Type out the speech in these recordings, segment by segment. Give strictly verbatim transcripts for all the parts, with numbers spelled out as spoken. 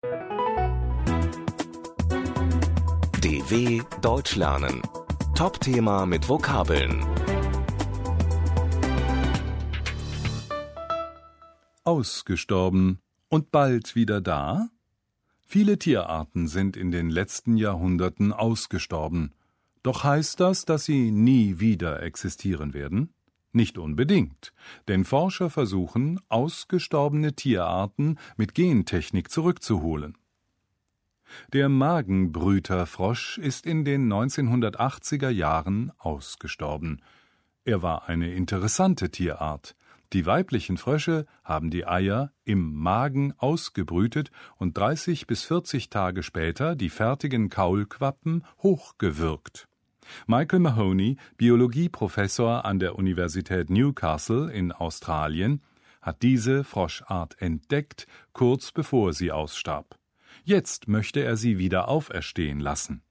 D W Deutsch lernen. Top-Thema mit Vokabeln. Ausgestorben und bald wieder da? Viele Tierarten sind in den letzten Jahrhunderten ausgestorben. Doch heißt das, dass sie nie wieder existieren werden? Nicht unbedingt, denn Forscher versuchen, ausgestorbene Tierarten mit Gentechnik zurückzuholen. Der Magenbrüterfrosch ist in den neunzehnhundertachtziger Jahren ausgestorben. Er war eine interessante Tierart. Die weiblichen Frösche haben die Eier im Magen ausgebrütet und dreißig bis vierzig Tage später die fertigen Kaulquappen hochgewürgt. Michael Mahoney, Biologieprofessor an der Universität Newcastle in Australien, hat diese Froschart entdeckt, kurz bevor sie ausstarb. Jetzt möchte er sie wieder auferstehen lassen.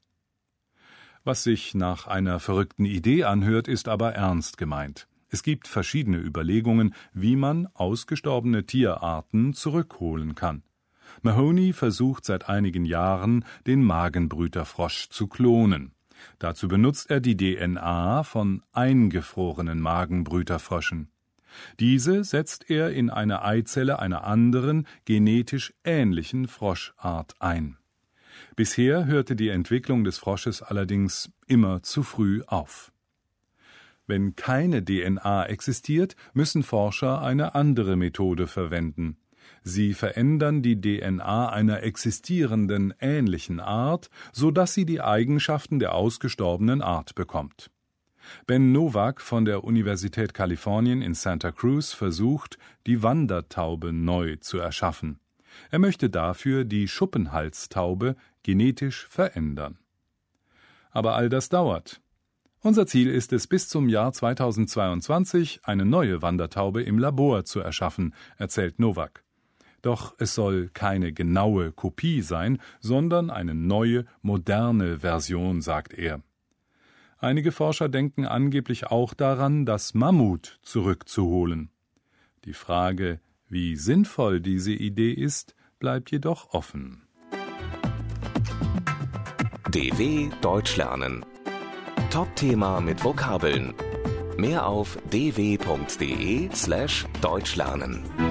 Was sich nach einer verrückten Idee anhört, ist aber ernst gemeint. Es gibt verschiedene Überlegungen, wie man ausgestorbene Tierarten zurückholen kann. Mahoney versucht seit einigen Jahren, den Magenbrüterfrosch zu klonen. Dazu benutzt er die D N A von eingefrorenen Magenbrüterfröschen. Diese setzt er in eine Eizelle einer anderen, genetisch ähnlichen Froschart ein. Bisher hörte die Entwicklung des Frosches allerdings immer zu früh auf. Wenn keine D N A existiert, müssen Forscher eine andere Methode verwenden. Sie verändern die D N A einer existierenden ähnlichen Art, sodass sie die Eigenschaften der ausgestorbenen Art bekommt. Ben Nowak von der Universität Kalifornien in Santa Cruz versucht, die Wandertaube neu zu erschaffen. Er möchte dafür die Schuppenhalstaube genetisch verändern. Aber all das dauert. Unser Ziel ist es, bis zum Jahr zweitausendzweiundzwanzig eine neue Wandertaube im Labor zu erschaffen, erzählt Nowak. Doch es soll keine genaue Kopie sein, sondern eine neue, moderne Version, sagt er. Einige Forscher denken angeblich auch daran, das Mammut zurückzuholen. Die Frage, wie sinnvoll diese Idee ist, bleibt jedoch offen. D W Deutsch lernen. Top-Thema mit Vokabeln. Mehr auf d w punkt d e slash deutsch lernen.